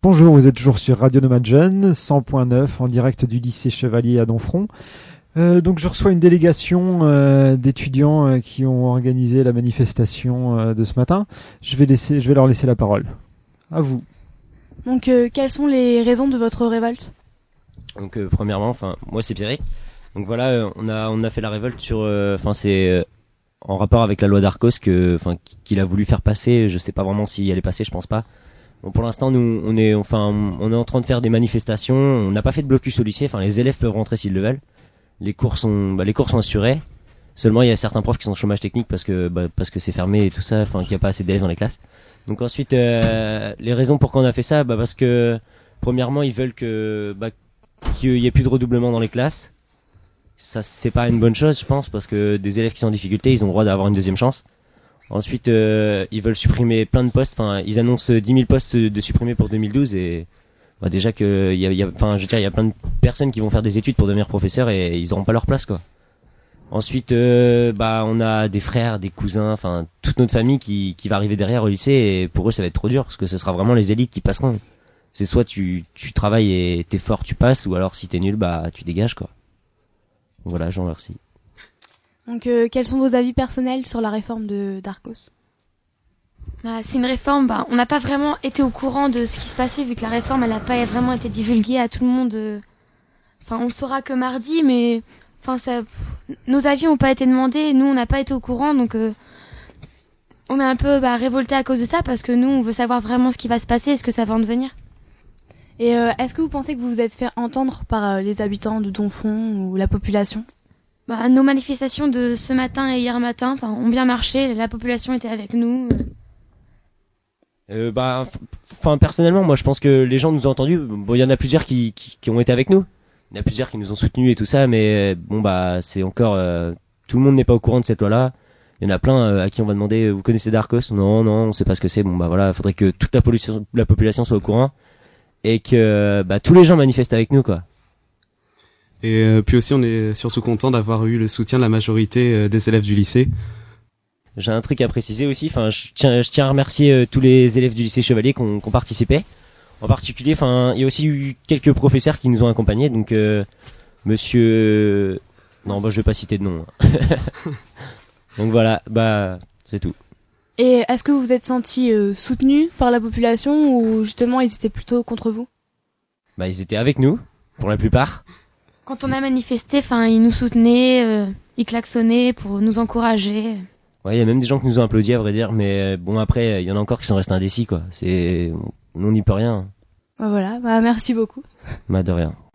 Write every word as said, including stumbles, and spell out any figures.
Bonjour, vous êtes toujours sur Radio Nomade Jeune, cent point neuf, en direct du lycée Chevalier à Donfront. Euh, donc je reçois une délégation euh, d'étudiants euh, qui ont organisé la manifestation euh, de ce matin. Je vais, laisser, je vais leur laisser la parole. À vous. Donc euh, quelles sont les raisons de votre révolte ? Donc euh, premièrement, enfin moi c'est Pierrick. Donc voilà, euh, on a on a fait la révolte sur, enfin euh, c'est euh, en rapport avec la loi d'Arcos que, enfin qu'il a voulu faire passer. Je sais pas vraiment s'il allait passer, je pense pas. Bon, pour l'instant, nous, on est, enfin, on est en train de faire des manifestations. On n'a pas fait de blocus au lycée. Enfin, les élèves peuvent rentrer s'ils le veulent. Les cours sont, bah, les cours sont assurés. Seulement, il y a certains profs qui sont au chômage technique parce que, bah, parce que c'est fermé et tout ça. Enfin, qu'il n'y a pas assez d'élèves dans les classes. Donc ensuite, euh, les raisons pourquoi on a fait ça, bah, parce que, premièrement, ils veulent que, bah, qu'il y ait plus de redoublement dans les classes. Ça, c'est pas une bonne chose, je pense, parce que des élèves qui sont en difficulté, ils ont le droit d'avoir une deuxième chance. Ensuite, euh, ils veulent supprimer plein de postes. Enfin, ils annoncent dix mille postes de supprimés pour deux mille douze et bah, déjà que il y a, y a, enfin, je veux dire, il y a plein de personnes qui vont faire des études pour devenir professeurs et ils auront pas leur place, quoi. Ensuite, euh, bah, on a des frères, des cousins, enfin, toute notre famille qui, qui va arriver derrière au lycée et pour eux, ça va être trop dur parce que ce sera vraiment les élites qui passeront. C'est soit tu, tu travailles et t'es fort, tu passes, ou alors si t'es nul, bah, tu dégages, quoi. Voilà, je vous remercie. Donc, euh, quels sont vos avis personnels sur la réforme de d'Arcos ? Bah, c'est une réforme, bah, on n'a pas vraiment été au courant de ce qui se passait vu que la réforme elle n'a pas vraiment été divulguée à tout le monde. Enfin, on le saura que mardi, mais enfin, ça, nos avis n'ont pas été demandés, nous on n'a pas été au courant, donc euh, on est un peu bah, révoltés à cause de ça parce que nous on veut savoir vraiment ce qui va se passer et ce que ça va en devenir. Et euh, est-ce que vous pensez que vous vous êtes fait entendre par euh, les habitants de Donfront ou la population ? Bah, nos manifestations de ce matin et hier matin ont bien marché, la population était avec nous. Euh, bah, enfin personnellement, moi je pense que les gens nous ont entendus. Bon, il y en a plusieurs qui, qui, qui ont été avec nous. Il y en a plusieurs qui nous ont soutenus et tout ça, mais bon bah c'est encore euh, tout le monde n'est pas au courant de cette loi-là. Il y en a plein euh, à qui on va demander vous connaissez Darkos ? Non, non, on sait pas ce que c'est. Bon bah voilà, faudrait que toute la population, la population soit au courant et que bah tous les gens manifestent avec nous, quoi. Et euh, puis aussi, on est surtout content d'avoir eu le soutien de la majorité euh, des élèves du lycée. J'ai un truc à préciser aussi. Enfin, je tiens, je tiens à remercier euh, tous les élèves du lycée Chevalier qui ont, qui ont participé. En particulier, enfin, il y a aussi eu quelques professeurs qui nous ont accompagnés. Donc, euh, Monsieur, non, bah, je vais pas citer de nom. Donc voilà, bah, c'est tout. Et est-ce que vous vous êtes senti euh, soutenu par la population ou justement ils étaient plutôt contre vous ? Bah, ils étaient avec nous, pour la plupart. Quand on a manifesté, enfin, ils nous soutenaient, euh, ils klaxonnaient pour nous encourager. Ouais, il y a même des gens qui nous ont applaudi, à vrai dire, mais bon, après, il y en a encore qui sont restés indécis, quoi. C'est, nous, on n'y peut rien. Bah voilà, bah merci beaucoup. Bah, de rien.